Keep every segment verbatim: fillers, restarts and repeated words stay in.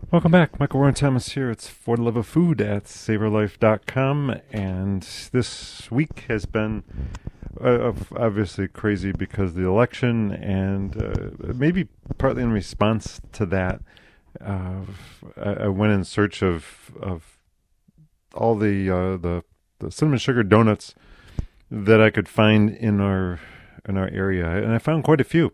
Welcome back. Michael Warren Thomas here. It's For the Love of Food at savor life dot com. And this week has been uh, obviously crazy because of the election, and uh, maybe partly in response to that, uh, I, I went in search of of all the, uh, the the cinnamon sugar donuts that I could find in our in our area, and I found quite a few.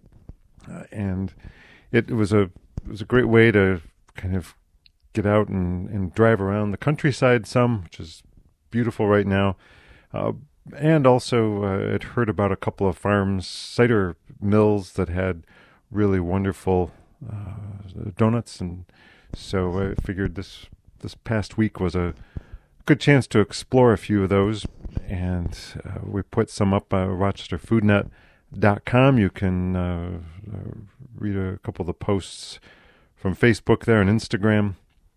Uh, and it was a it was a great way to kind of get out and, and drive around the countryside some, which is beautiful right now. Uh, and also, uh, I'd heard about a couple of farms, cider mills that had really wonderful uh, donuts, and so I figured this this past week was a good chance to explore a few of those. And uh, we put some up on rochester food net dot com. You can uh, uh, read a couple of the posts from Facebook there and Instagram.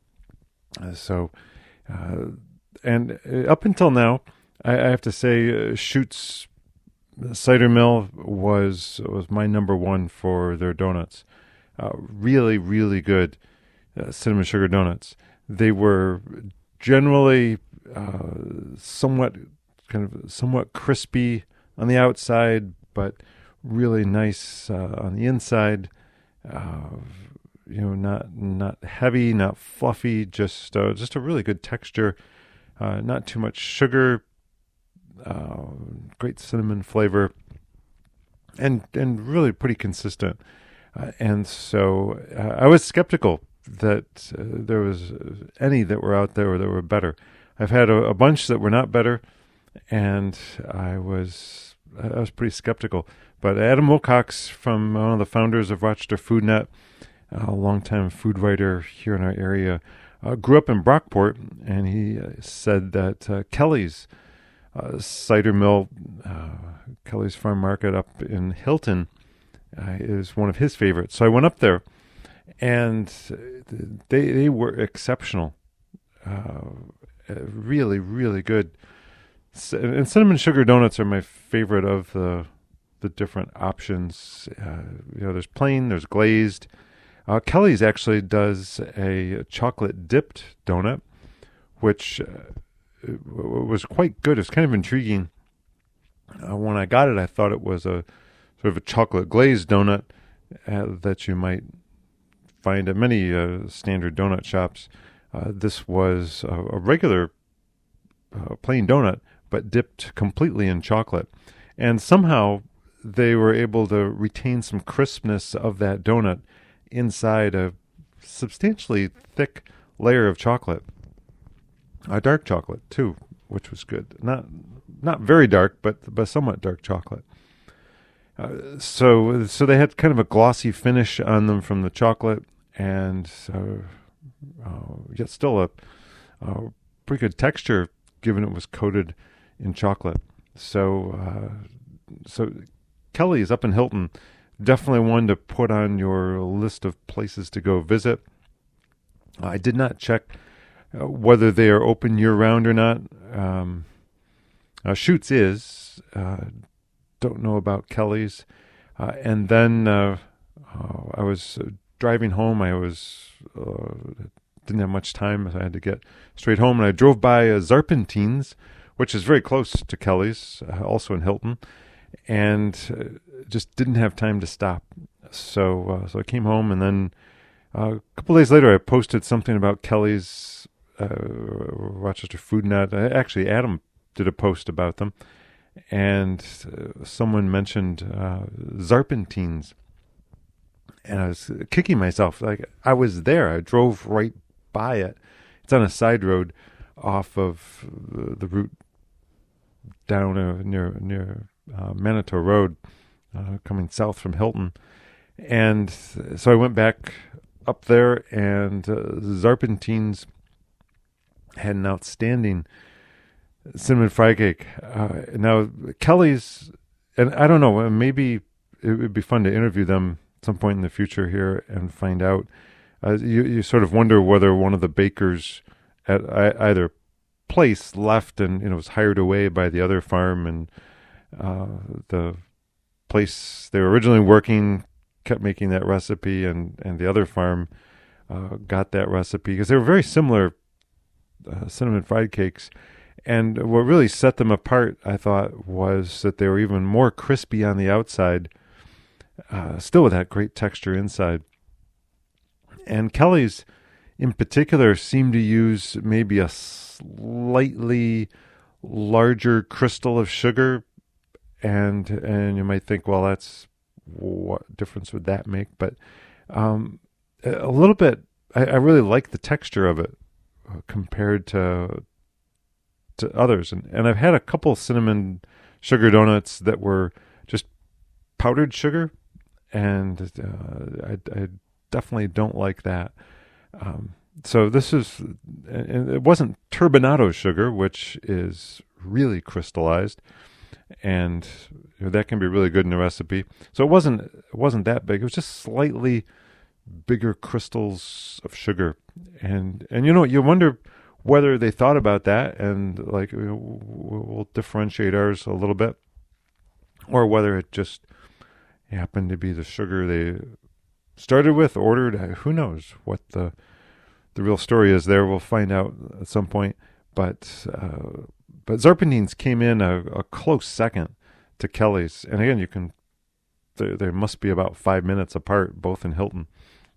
Uh, so, uh, and uh, up until now, I, I have to say, uh, Schutt's Cider Mill was was my number one for their donuts. Uh, really, really good uh, cinnamon sugar donuts. They were generally uh, somewhat kind of somewhat crispy on the outside, but really nice uh, on the inside. Uh, You know, not not heavy, not fluffy, just uh, just a really good texture. Uh, not too much sugar. Uh, great cinnamon flavor, and and really pretty consistent. Uh, and so uh, I was skeptical that uh, there was any that were out there that were better. I've had a, a bunch that were not better, and I was I was pretty skeptical. But Adam Wilcox, from one of the founders of Rochester Food Net, a longtime food writer here in our area, uh, grew up in Brockport, and he uh, said that uh, Kelly's uh, cider mill, uh, Kelly's Farm Market up in Hilton, uh, is one of his favorites. So I went up there, and they they were exceptional, uh, really really good. And cinnamon sugar donuts are my favorite of the the different options. Uh, you know, there's plain, there's glazed. Uh, Kelly's actually does a chocolate dipped donut, which uh, was quite good. It's kind of intriguing. Uh, when I got it, I thought it was a sort of a chocolate glazed donut uh, that you might find at many uh, standard donut shops. Uh, this was a, a regular uh, plain donut, but dipped completely in chocolate. And somehow they were able to retain some crispness of that donut inside a substantially thick layer of chocolate, a dark chocolate too, which was good. Not not very dark, but but somewhat dark chocolate. Uh, so so they had kind of a glossy finish on them from the chocolate, and uh, uh, yet still a, a pretty good texture given it was coated in chocolate. So uh, so Kelly's up in Hilton. Definitely one to put on your list of places to go visit. I did not check uh, whether they are open year-round or not. Um, uh, Schutt's is. Uh, don't know about Kelly's. Uh, and then uh, uh, I was uh, driving home. I was uh, didn't have much time. So I had to get straight home. And I drove by uh, Zarpentines, which is very close to Kelly's, uh, also in Hilton. And uh, just didn't have time to stop. So uh, so I came home, and then uh, a couple days later I posted something about Kelly's uh, Rochester Food Net. Uh, actually, Adam did a post about them, and uh, someone mentioned uh, Zarpentines. And I was kicking myself. Like, I was there. I drove right by it. It's on a side road off of the, the route down uh, near near uh, Manitou Road, uh, coming south from Hilton. And so I went back up there, and uh, Zarpentines had an outstanding cinnamon fry cake. Uh, now, Kelly's, and I don't know, maybe it would be fun to interview them at some point in the future here and find out. Uh, you, you sort of wonder whether one of the bakers at either place left and, you know, was hired away by the other farm, and uh, the place they were originally working kept making that recipe, and, and the other farm uh, got that recipe because they were very similar uh, cinnamon fried cakes. And what really set them apart, I thought, was that they were even more crispy on the outside, uh, still with that great texture inside. And Kelly's, in particular, seemed to use maybe a slightly larger crystal of sugar. And and you might think, well, that's what difference would that make? But um, a little bit, I, I really like the texture of it uh, compared to to others. And, and I've had a couple cinnamon sugar donuts that were just powdered sugar, and uh, I, I definitely don't like that. Um, so this is, and it wasn't turbinado sugar, which is really crystallized, and you know, that can be really good in a recipe. So it wasn't it wasn't that big. It was just slightly bigger crystals of sugar, and and you know you wonder whether they thought about that and like you know, we'll differentiate ours a little bit, or whether it just happened to be the sugar they started with, ordered. Who knows what the the real story is there? We'll find out at some point. But uh, but Zarpentines came in a, a close second to Kelly's, and again, you can there, there must be about five minutes apart, both in Hilton.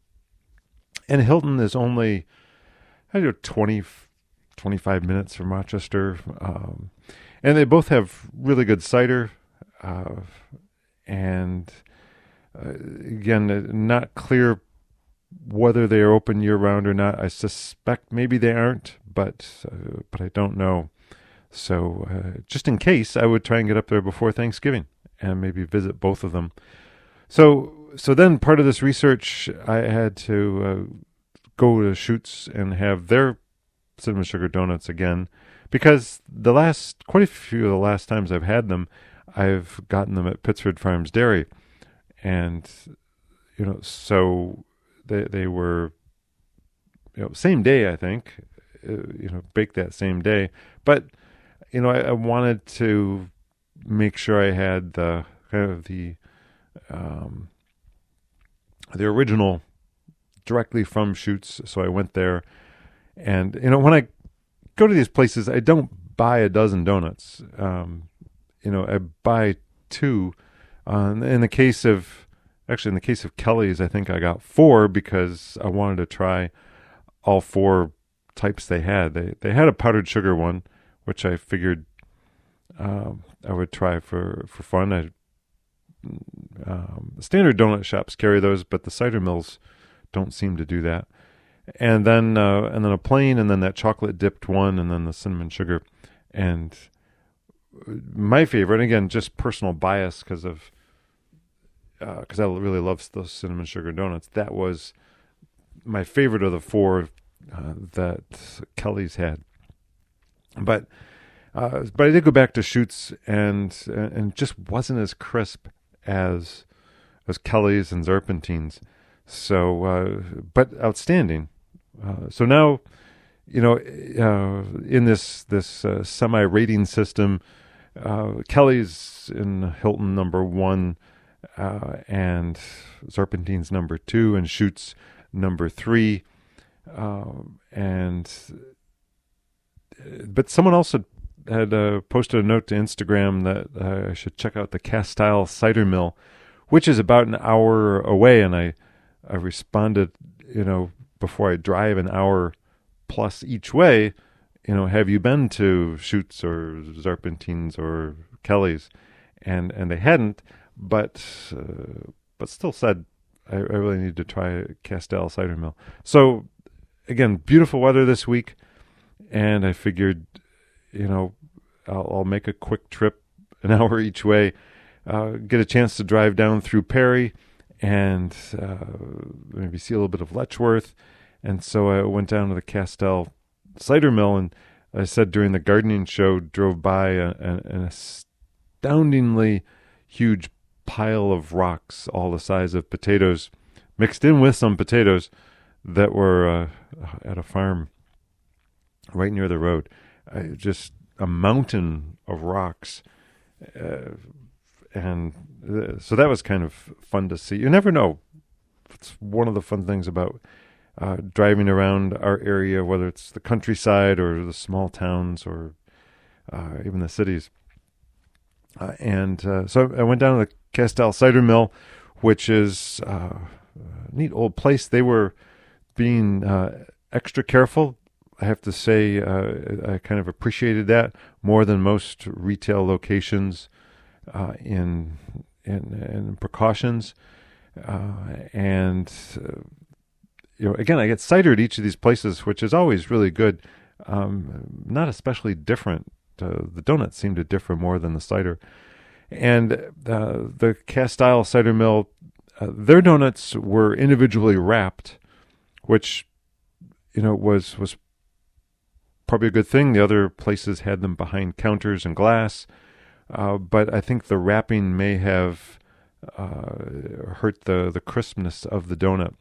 And Hilton is only I don't know twenty. twenty-five minutes from Rochester. Um, and they both have really good cider. Uh, and uh, again, not clear whether they are open year round or not. I suspect maybe they aren't, but uh, but I don't know. So uh, just in case, I would try and get up there before Thanksgiving and maybe visit both of them. So so then part of this research, I had to uh, go to Schutz's and have their cinnamon sugar donuts again, because the last quite a few of the last times I've had them, I've gotten them at Pittsford Farms Dairy, and you know, so they they were you know same day I think, uh, you know, baked that same day, but you know I, I wanted to make sure I had the kind of the um, the original directly from Schutz's, so I went there. And, you know, when I go to these places, I don't buy a dozen donuts. Um, you know, I buy two. Uh, in the case of, actually, in the case of Kelly's, I think I got four because I wanted to try all four types they had. They they had a powdered sugar one, which I figured um, I would try for, for fun. I, um, standard donut shops carry those, but the cider mills don't seem to do that. And then uh, and then a plain, and then that chocolate dipped one, and then the cinnamon sugar. And my favorite, again, just personal bias because of because uh, I really love those cinnamon sugar donuts. That was my favorite of the four uh, that Kelly's had. But uh, but I did go back to Schutz's, and and just wasn't as crisp as as Kelly's and Zarpentines. So, uh, but outstanding. Uh, so now, you know, uh, in this this uh, semi-rating system, uh, Kelly's in Hilton number one, uh, and Zarpentine's number two, and Schutz's number three. Uh, and but someone else had had uh, posted a note to Instagram that uh, I should check out the Castile Cider Mill, which is about an hour away, and I I responded, you know, before I drive an hour plus each way, you know, have you been to Schutz's or Zarpentine's or Kelly's? And and they hadn't, but uh, but still said I, I really need to try Castile Cider Mill. So again, beautiful weather this week, and I figured, you know, I'll, I'll make a quick trip, an hour each way, uh, get a chance to drive down through Perry, and uh, maybe see a little bit of Letchworth. And so I went down to the Castile Cider Mill, and I said during the gardening show, drove by a, a, an astoundingly huge pile of rocks, all the size of potatoes, mixed in with some potatoes that were uh, at a farm right near the road. I, just a mountain of rocks. Uh, And uh, so that was kind of fun to see. You never know. It's one of the fun things about uh, driving around our area, whether it's the countryside or the small towns or uh, even the cities. Uh, and uh, so I went down to the Castell Cider Mill, which is uh, a neat old place. They were being uh, extra careful. I have to say, uh, I kind of appreciated that more than most retail locations uh, in, in in precautions. Uh, and uh, you know, again, I get cider at each of these places, which is always really good. Um, not especially different. Uh, the donuts seem to differ more than the cider. And uh, the Castell Cider Mill, uh, their donuts were individually wrapped, which, you know, was was probably a good thing. The other places had them behind counters and glass, uh, but I think the wrapping may have uh, hurt the the crispness of the donut.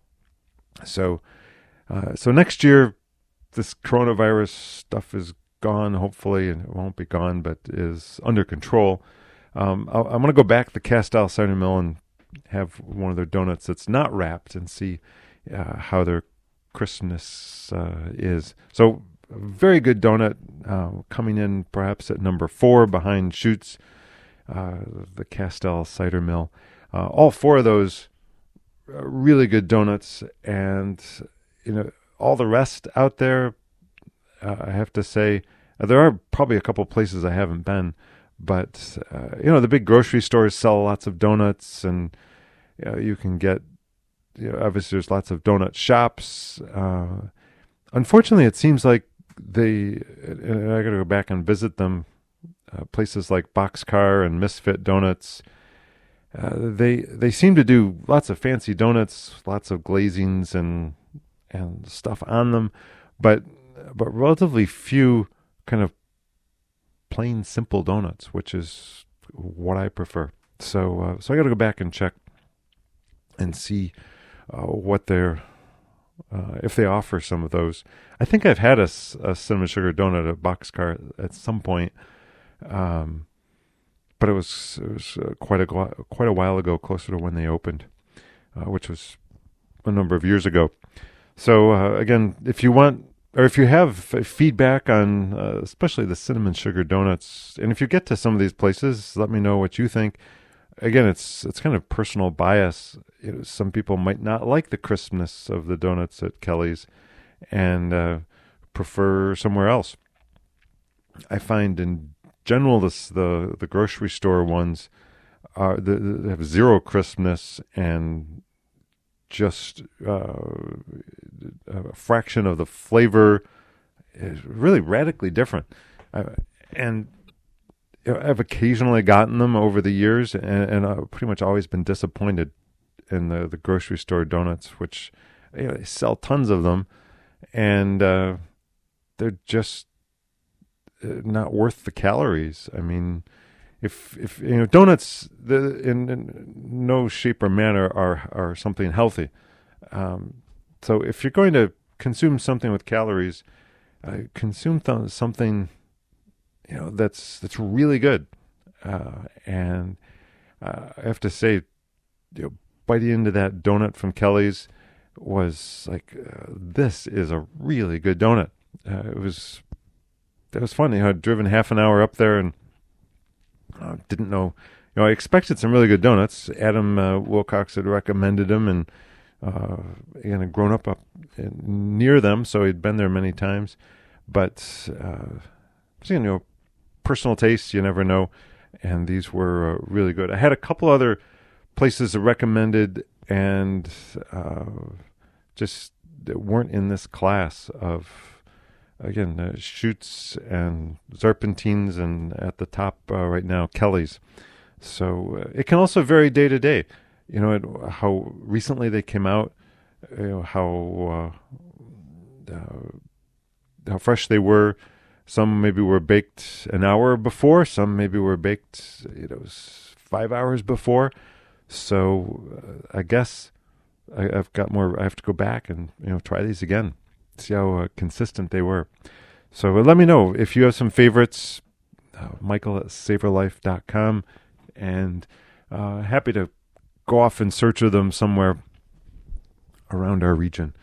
So, uh, so next year, this coronavirus stuff is gone, hopefully, and it won't be gone, but is under control. Um, I'll, I'm going to go back to the Castell Cider Mill and have one of their donuts that's not wrapped and see uh, how their crispness uh, is. So, a very good donut, uh, coming in perhaps at number four behind Schutz, uh, the Castell Cider Mill. Uh, all four of those uh, really good donuts, and you know, all the rest out there, uh, I have to say, uh, there are probably a couple places I haven't been, but uh, you know, the big grocery stores sell lots of donuts, and you know, you can get, you know, obviously there's lots of donut shops. Uh, unfortunately, it seems like they, and I got to go back and visit them, uh, places like Boxcar and Misfit Donuts. Uh, they they seem to do lots of fancy donuts, lots of glazings and and stuff on them, but but relatively few kind of plain simple donuts, which is what I prefer. So uh, so I got to go back and check and see uh, what they're uh, if they offer some of those. I think I've had a, a cinnamon sugar donut at Boxcar at some point. Um, But it was it was uh, quite a quite a while ago, closer to when they opened, uh, which was a number of years ago. So uh, again, if you want, or if you have feedback on, uh, especially the cinnamon sugar donuts, and if you get to some of these places, let me know what you think. Again, it's it's kind of personal bias. You know, some people might not like the crispness of the donuts at Kelly's, and uh, prefer somewhere else. I find in general, this, the the grocery store ones are the, the have zero crispness and just uh, a fraction of the flavor is really radically different. Uh, and you know, I've occasionally gotten them over the years, and, and I've pretty much always been disappointed in the, the grocery store donuts, which, you know, they sell tons of them, and uh, they're just not worth the calories. I mean, if if you know, donuts, the, in, in no shape or manner are are something healthy. Um, so if you're going to consume something with calories, uh, consume th- something, you know, that's that's really good. Uh, and uh, I have to say, you know, biting into that donut from Kelly's was like, uh, this is a really good donut. Uh, it was. It was fun. You know, I'd driven half an hour up there and uh, didn't know. You know, I expected some really good donuts. Adam uh, Wilcox had recommended them, and uh, again, had grown up up in, near them, so he'd been there many times. But uh, you know, personal taste, you never know. And these were uh, really good. I had a couple other places that recommended, and uh, just that weren't in this class of. Again, uh, Schutz and Serpentines, and at the top uh, right now, Kelly's. So uh, it can also vary day to day. You know, it, how recently they came out, you know, how uh, uh, how fresh they were. Some maybe were baked an hour before. Some maybe were baked, you know, five hours before. So uh, I guess I, I've got more. I have to go back and, you know, try these again. See how uh, consistent they were. So uh, let me know if you have some favorites. Uh, Michael at savor life dot com, and uh, happy to go off in search of them somewhere around our region.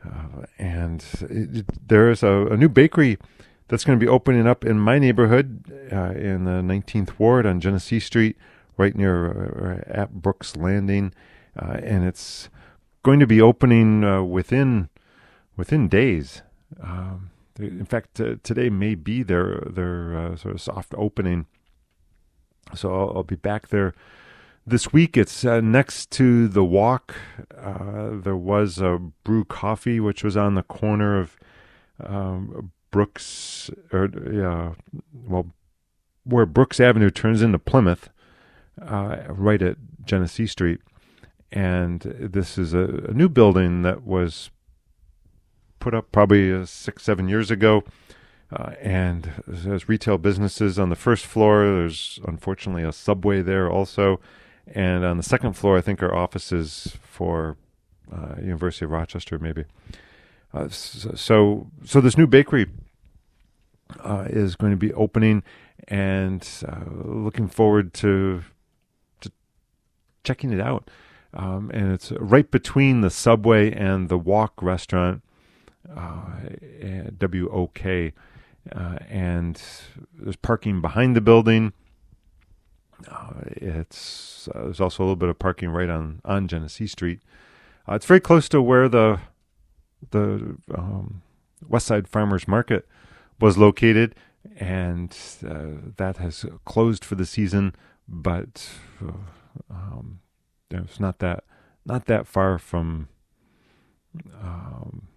Uh, and it, it, there's a, a new bakery that's going to be opening up in my neighborhood uh, in the nineteenth Ward on Genesee Street, right near uh, at Brooks Landing. Uh, and it's going to be opening uh, within within days. Um, in fact, uh, today may be their, their uh, sort of soft opening. So I'll, I'll be back there this week. It's uh, next to the walk. Uh, there was a Brew Coffee, which was on the corner of um, Brooks, or yeah, well, where Brooks Avenue turns into Plymouth, uh, right at Genesee Street. And this is a, a new building that was put up probably uh, six, seven years ago. Uh, and there's retail businesses on the first floor. There's unfortunately a Subway there also. And on the second floor, I think, are offices for uh, University of Rochester, maybe. Uh, so, so this new bakery uh, is going to be opening, and uh, looking forward to to checking it out. Um, and it's right between the Subway and the Walk restaurant, uh, W O K. Uh, and there's parking behind the building. Uh, it's uh, there's also a little bit of parking right on, on Genesee Street. Uh, it's very close to where the the um, Westside Farmers Market was located, and uh, that has closed for the season. But uh, um, it's not that not that far from um,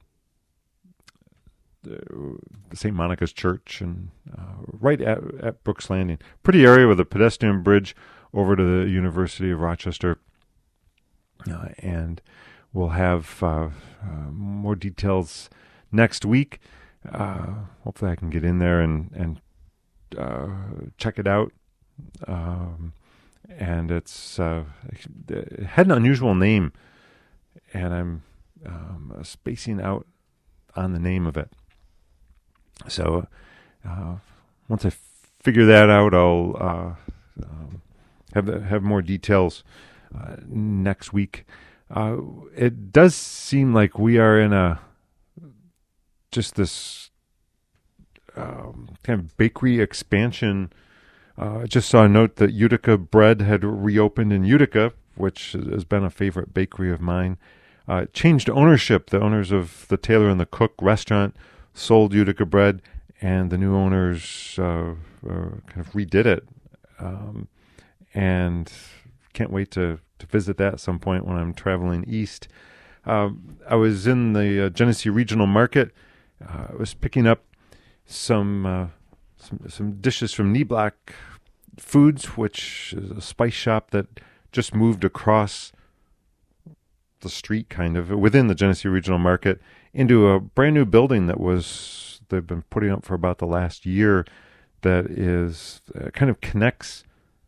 Saint Monica's Church, and uh, right at, at Brooks Landing. Pretty area with a pedestrian bridge over to the University of Rochester. Uh, and we'll have uh, uh, more details next week. Uh, hopefully I can get in there and, and uh, check it out. Um, and it's uh, it had an unusual name, and I'm um, spacing out on the name of it. So uh, once I figure that out, I'll uh, um, have have more details uh, next week. Uh, it does seem like we are in a just this um, kind of bakery expansion. Uh, I just saw a note that Utica Bread had reopened in Utica, which has been a favorite bakery of mine. Uh, changed ownership. The owners of the Taylor and the Cook restaurant sold Utica Bread, and the new owners uh, uh, kind of redid it. Um, and can't wait to, to visit that at some point when I'm traveling east. Uh, I was in the uh, Genesee Regional Market. Uh, I was picking up some, uh, some some dishes from Knee Black Foods, which is a spice shop that just moved across the street, kind of within the Genesee Regional Market, into a brand new building that was they've been putting up for about the last year. That is uh, kind of connects.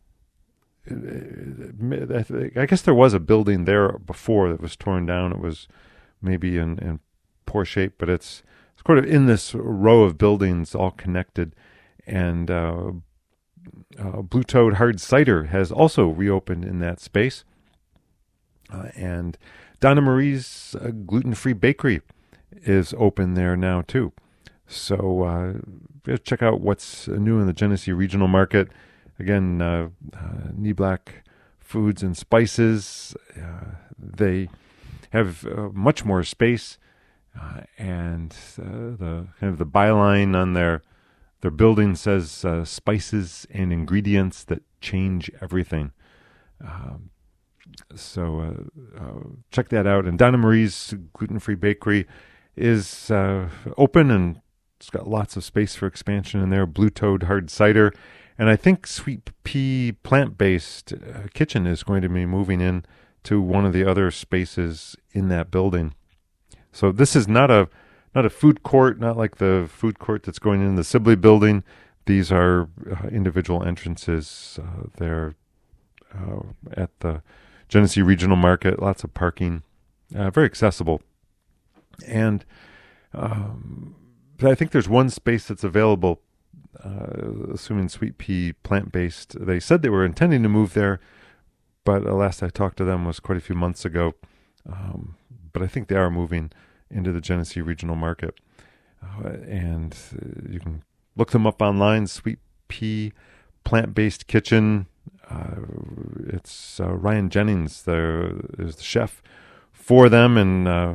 I guess there was a building there before that was torn down. It was maybe in, in poor shape, but it's it's sort of in this row of buildings, all connected. And uh, uh, Blue Toad Hard Cider has also reopened in that space. Uh, and Donna Marie's uh, gluten-free bakery is open there now too. So uh, check out what's new in the Genesee Regional Market. Again, uh, uh, Knee Black Foods and Spices. Uh, they have uh, much more space, uh, and uh, the kind of the byline on their their building says uh, "Spices and ingredients that change everything." Um, So uh, uh, check that out. And Donna Marie's gluten-free bakery is uh, open, and it's got lots of space for expansion in there. Blue Toad Hard Cider. And I think Sweet Pea Plant-Based uh, Kitchen is going to be moving in to one of the other spaces in that building. So this is not a not a food court, not like the food court that's going in the Sibley building. These are uh, individual entrances uh, there uh, at the Genesee Regional Market, lots of parking, uh, very accessible. And um, I think there's one space that's available, uh, assuming Sweet Pea Plant-Based. They said they were intending to move there, but uh, last I talked to them was quite a few months ago. Um, but I think they are moving into the Genesee Regional Market. Uh, and uh, you can look them up online, Sweet Pea Plant-Based Kitchen. Uh, it's uh, Ryan Jennings there is the chef for them, and uh,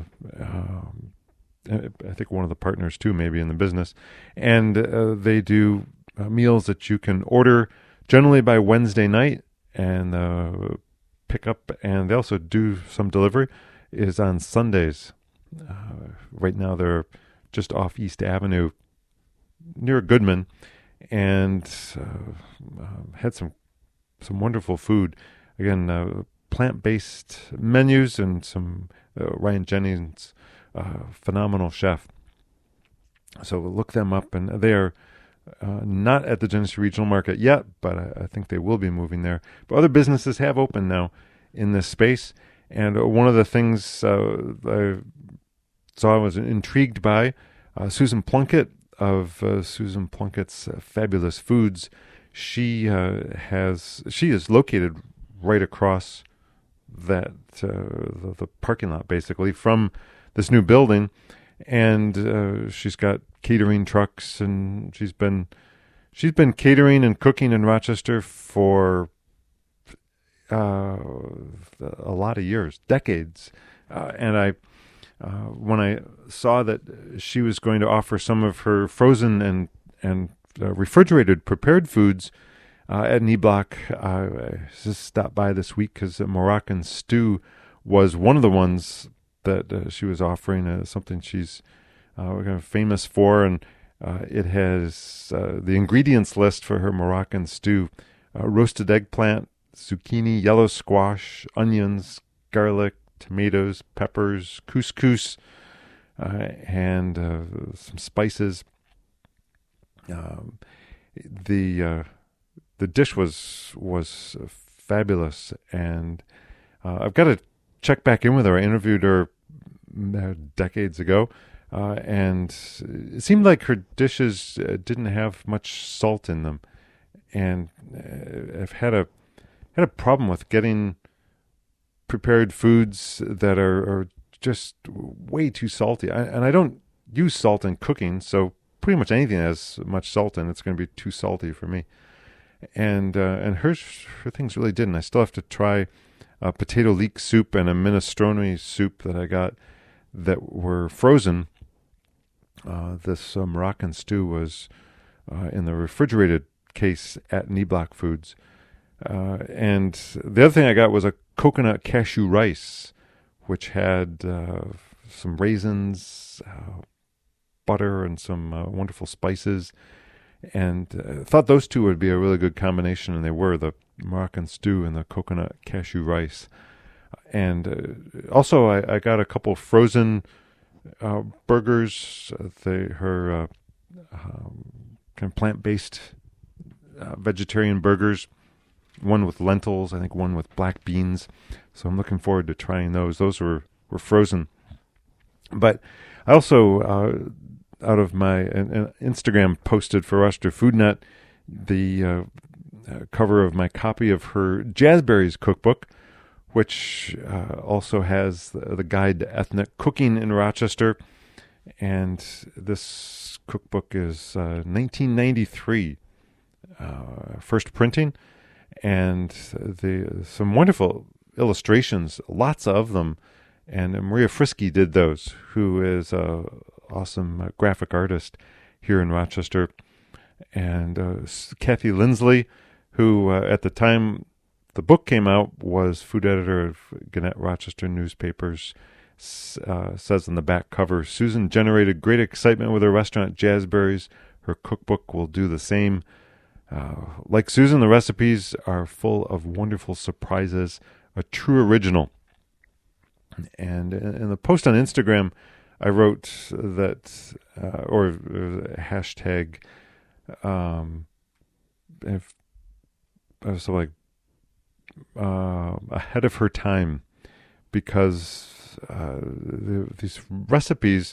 uh, I think one of the partners too, maybe in the business. And uh, they do uh, meals that you can order generally by Wednesday night and uh, pick up, and they also do some delivery is on Sundays. Uh, right now they're just off East Avenue near Goodman, and uh, uh, had some some wonderful food. Again, uh, plant-based menus and some uh, Ryan Jennings, uh, phenomenal chef. So look them up, and they are uh, not at the Genesee Regional Market yet, but I, I think they will be moving there. But other businesses have opened now in this space, and uh, one of the things uh, I saw I was intrigued by, uh, Susan Plunkett of uh, Susan Plunkett's uh, Fabulous Foods. She uh, has she is located right across that uh, the, the parking lot, basically, from this new building, and uh, she's got catering trucks, and she's been she's been catering and cooking in Rochester for uh, a lot of years, decades, uh, and I. Uh, when I saw that she was going to offer some of her frozen and and uh, refrigerated prepared foods uh, at Knee Block, uh, I just stopped by this week because Moroccan stew was one of the ones that uh, she was offering, uh, something she's uh, kind of famous for, and uh, it has uh, the ingredients list for her Moroccan stew: uh, roasted eggplant, zucchini, yellow squash, onions, garlic, tomatoes, peppers, couscous, uh, and uh, some spices. Um, the uh, the dish was was fabulous, and uh, I've got to check back in with her. I interviewed her uh, decades ago, uh, and it seemed like her dishes uh, didn't have much salt in them, and uh, I've had a had a problem with getting prepared foods that are, are just way too salty. I, and I don't use salt in cooking, so pretty much anything that has much salt in it's going to be too salty for me. And uh, and her her things really didn't. I still have to try a potato leek soup and a minestrone soup that I got that were frozen. Uh, this uh, Moroccan stew was uh, in the refrigerated case at Knee Block Foods. Uh, and the other thing I got was a coconut cashew rice, which had uh, some raisins, uh, butter, and some uh, wonderful spices. And I uh, thought those two would be a really good combination, and they were, the Moroccan stew and the coconut cashew rice. And uh, also I, I got a couple frozen uh, burgers. Uh, they, her uh, um, kind of plant-based uh, vegetarian burgers. One with lentils, I think one with black beans. So I'm looking forward to trying those. Those were, were frozen. But I also, uh, out of my uh, Instagram posted for Rochester Food Net, the uh, uh, cover of my copy of her Jazzberries cookbook, which uh, also has the, the guide to ethnic cooking in Rochester. And this cookbook is uh, nineteen ninety-three, uh, first printing. And the some wonderful illustrations, lots of them, and Maria Frisky did those, who is a awesome uh, graphic artist here in Rochester, and uh, Kathy Lindsley, who uh, at the time the book came out was food editor of Gannett Rochester newspapers, uh, says on the back cover, Susan generated great excitement with her restaurant Jazzberries. Her cookbook will do the same. Uh, like Susan, the recipes are full of wonderful surprises, a true original. And in the post on Instagram, I wrote that, uh, or uh, hashtag, um, if, I was like, uh, ahead of her time, because uh, the, these recipes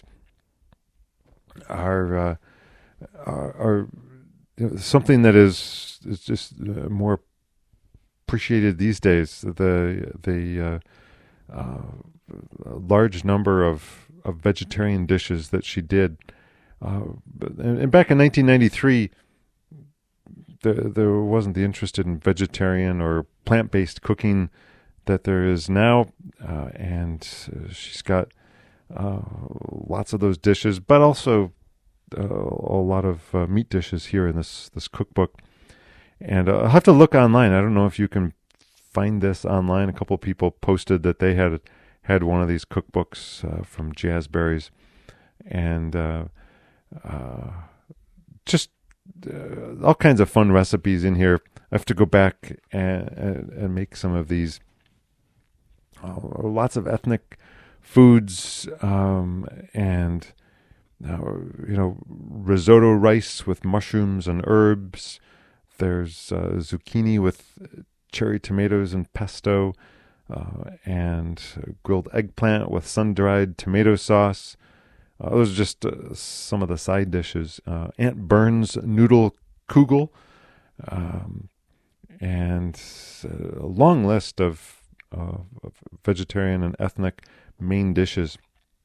are, uh, are, are you know, something that is is just uh, more appreciated these days. The the uh, uh, large number of of vegetarian dishes that she did. Uh, and, and back in nineteen ninety-three, there, there wasn't the interest in vegetarian or plant-based cooking that there is now. Uh, and uh, she's got uh, lots of those dishes, but also uh, a lot of uh, meat dishes here in this, this cookbook. And uh, I'll have to look online. I don't know if you can find this online. A couple of people posted that they had had one of these cookbooks uh, from Jazzberries. And uh, uh, just uh, all kinds of fun recipes in here. I have to go back and, and, and make some of these. Uh, lots of ethnic foods um, and, uh, you know, risotto rice with mushrooms and herbs. There's uh, zucchini with cherry tomatoes and pesto, uh, and grilled eggplant with sun-dried tomato sauce. Uh, those are just uh, some of the side dishes. Uh, Aunt Bern's noodle kugel, um, and a long list of, uh, of vegetarian and ethnic main dishes.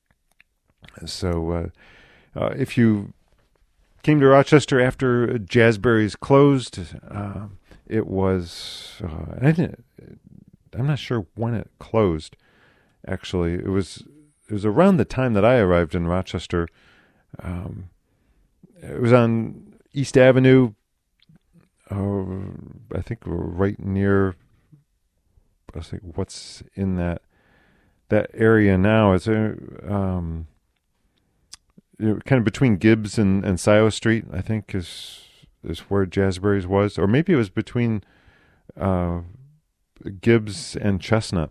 So uh, uh, if you came to Rochester after Jazzberries closed, uh, it was, uh, I didn't, I'm not sure when it closed, actually. It was It was around the time that I arrived in Rochester. Um, it was on East Avenue, uh, I think right near, I think what's in that that area now. It's a, um, you know, kind of between Gibbs and, and Scioto Street, I think, is is where Jazzberries was. Or maybe it was between uh, Gibbs and Chestnut.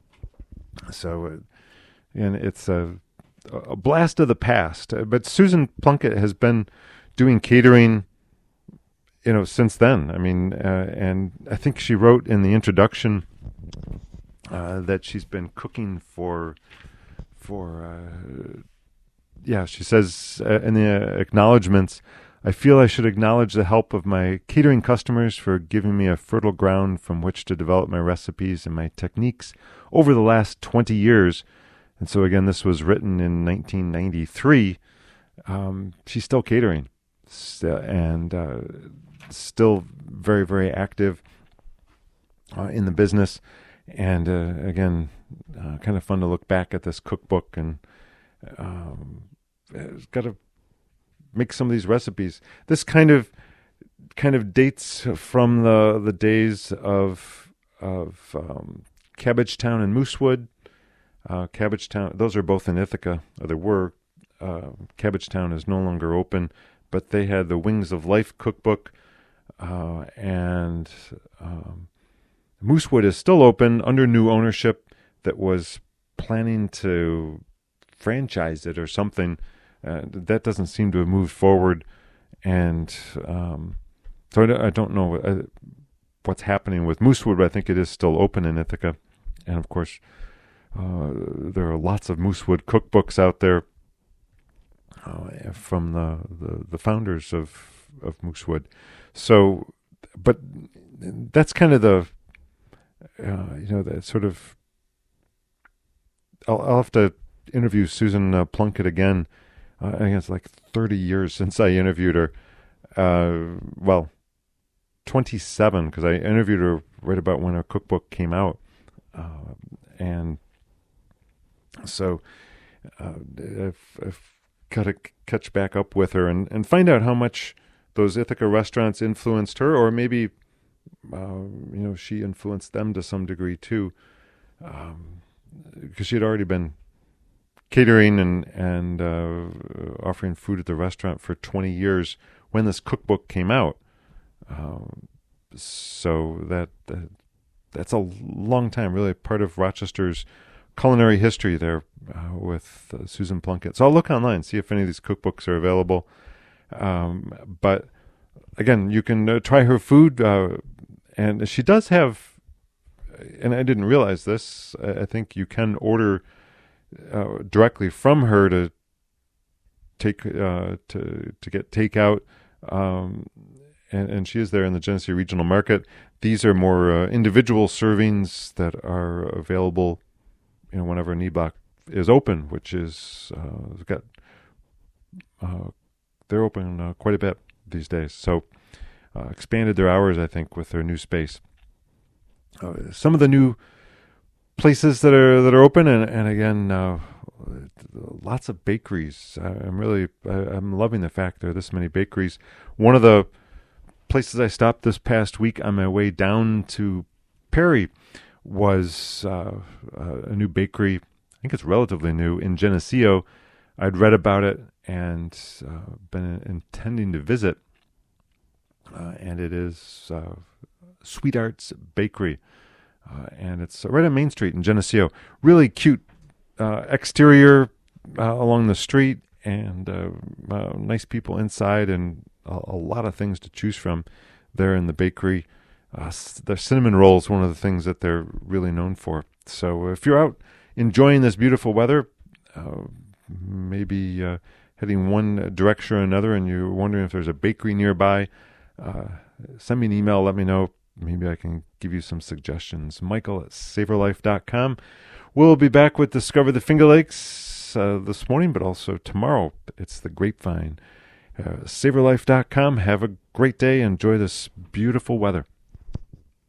So it, And it's a, a blast of the past. But Susan Plunkett has been doing catering, you know, since then. I mean, uh, and I think she wrote in the introduction uh, that she's been cooking for, for uh, yeah, she says uh, in the acknowledgments, I feel I should acknowledge the help of my catering customers for giving me a fertile ground from which to develop my recipes and my techniques over the last twenty years. And so, again, this was written in nineteen ninety-three. Um, she's still catering st- and uh, still very, very active uh, in the business. And, uh, again, uh, kind of fun to look back at this cookbook and um, it's got to make some of these recipes. This kind of kind of dates from the the days of, of um, Cabbagetown and Moosewood. Uh, Cabbagetown, those are both in Ithaca, or they were. Uh, Cabbagetown is no longer open, but they had the Wings of Life cookbook, uh, and um, Moosewood is still open under new ownership that was planning to franchise it or something. Uh, that doesn't seem to have moved forward, and um, so I, I don't know uh, what's happening with Moosewood, but I think it is still open in Ithaca, and of course, Uh, there are lots of Moosewood cookbooks out there uh, from the, the, the founders of of Moosewood. So, but that's kind of the uh, you know that sort of. I'll, I'll have to interview Susan uh, Plunkett again. Uh, I think it's like thirty years since I interviewed her. Uh, well, twenty-seven, because I interviewed her right about when her cookbook came out, uh, and. So uh, I've, I've got to catch back up with her and, and find out how much those Ithaca restaurants influenced her, or maybe uh, you know she influenced them to some degree too, um, because she had already been catering and and uh, offering food at the restaurant for twenty years when this cookbook came out. Uh, so that, that that's a long time, really part of Rochester's culinary history there uh, with uh, Susan Plunkett. So I'll look online, see if any of these cookbooks are available. Um, but again, you can uh, try her food, uh, and she does have, and I didn't realize this, I think you can order uh, directly from her to take uh, to to get takeout, um, and, and she is there in the Genesee Regional Market. These are more uh, individual servings that are available, you know, whenever a knee block is open, which is uh, got uh, they're open uh, quite a bit these days. So uh, expanded their hours, I think, with their new space. Uh, some of the new places that are that are open, and and again, uh, lots of bakeries. I, I'm really I, I'm loving the fact there are this many bakeries. One of the places I stopped this past week on my way down to Perry was uh, a new bakery. I think it's relatively new in Geneseo. I'd read about it and uh, been intending to visit, uh, and it is uh, Sweet Arts Bakery, uh, and it's right on Main Street in Geneseo. Really cute uh, exterior uh, along the street, and uh, uh, nice people inside, and a, a lot of things to choose from there in the bakery. Uh, their cinnamon rolls, one of the things that they're really known for. So if you're out enjoying this beautiful weather, uh, maybe uh, heading one direction or another, and you're wondering if there's a bakery nearby, uh, send me an email, let me know. Maybe I can give you some suggestions. Michael at savor life dot com. We'll be back with Discover the Finger Lakes uh, this morning, but also tomorrow. It's the Grapevine. Uh, savor life dot com. Have a great day. Enjoy this beautiful weather.